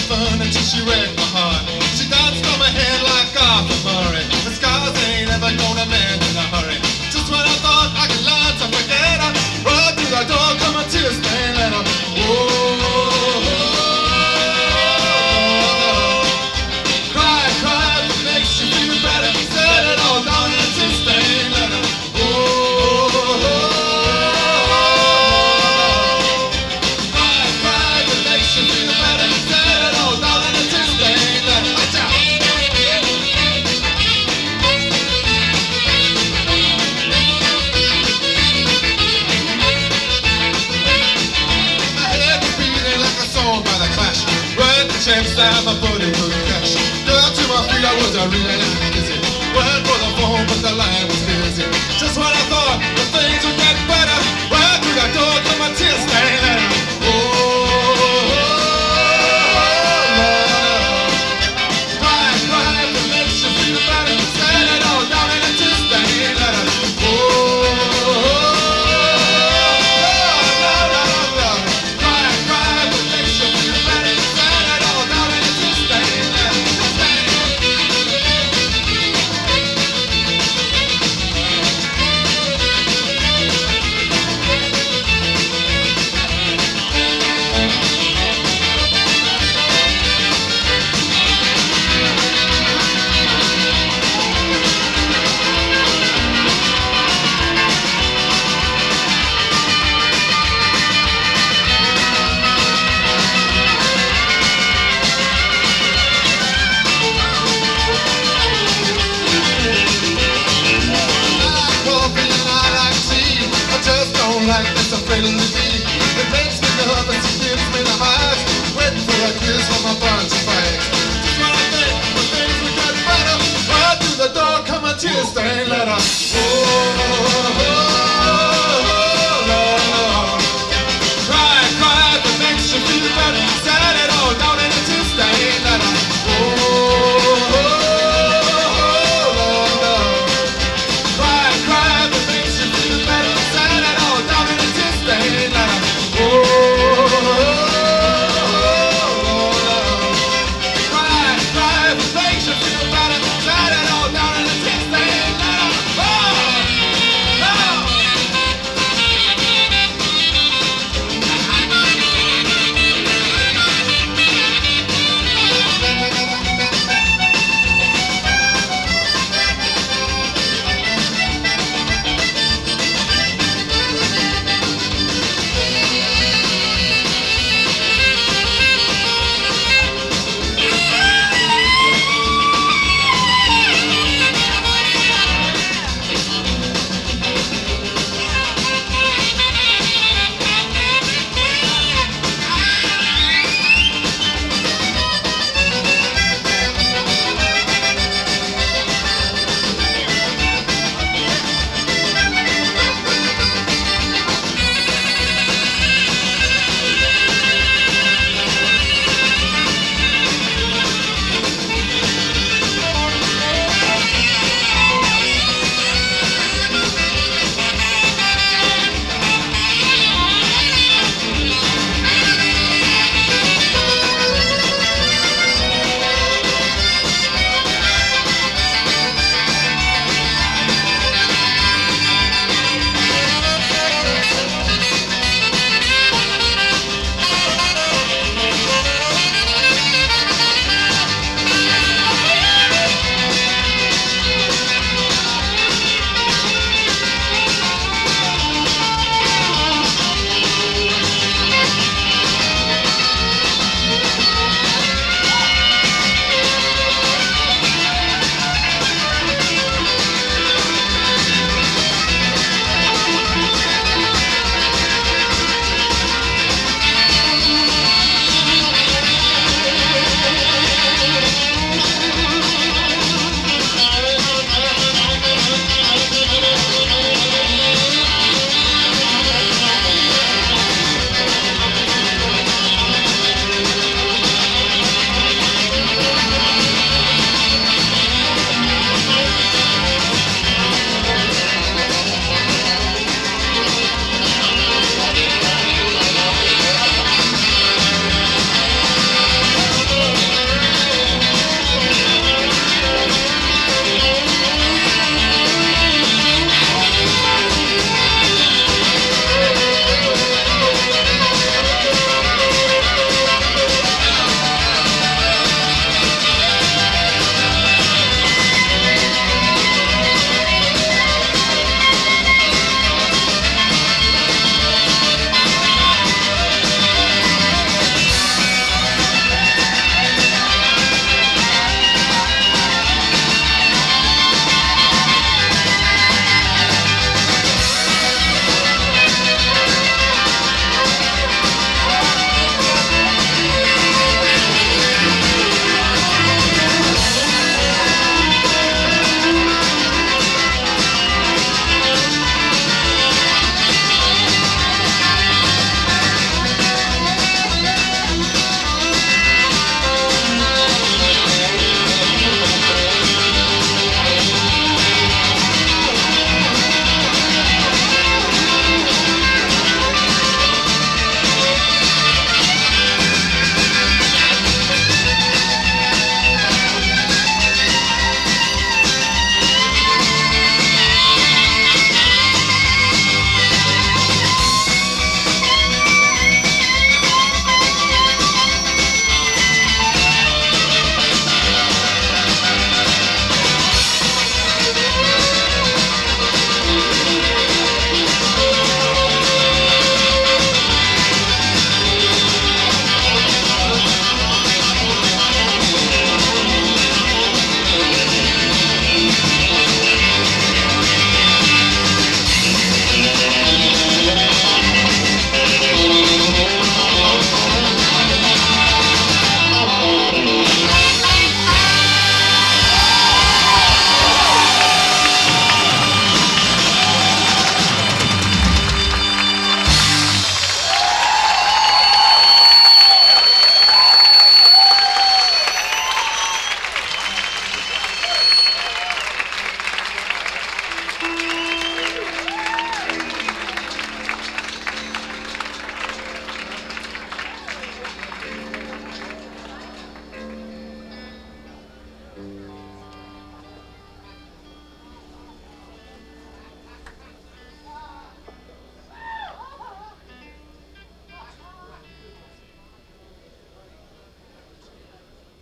fun until she wrecked my heart. She danced on my head like Arthur Murray. The scars ain't ever gonna mend in a hurry. Just when I thought I could learn to forget her, right through the door come a tear-stained letter. Cry, cry, if it makes you feel better. Set it all down in a tear-stained letter. Cry, cry, if it makes you feel better. Set it all down in a tear-stained letter. Watch out! By the clash, right the chance that my body could crash. Down to my feet, I was a real dizzy. Went for the phone, but the line was busy. Just when I thought the things would get better, right through the door come a tear-stained letter. Cry, cry, if it makes you feel better. Set it all down in a tear-stained letter. Like this, I'm afraid of the beat. It makes me nervous, it gives me the highs. Waiting for a kiss from a bunch of fags. Just when I think things will get better, right through the door come a tear-stained letter.